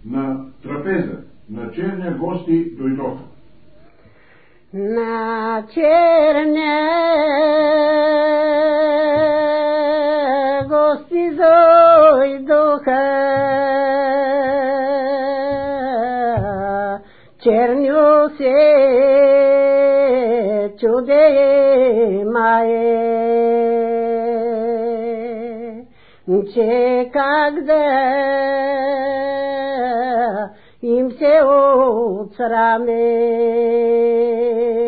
на трапеза, на черня гости дойдоха. На черня гости дойдоха, черню се чуде мае, че как да им се отсраме.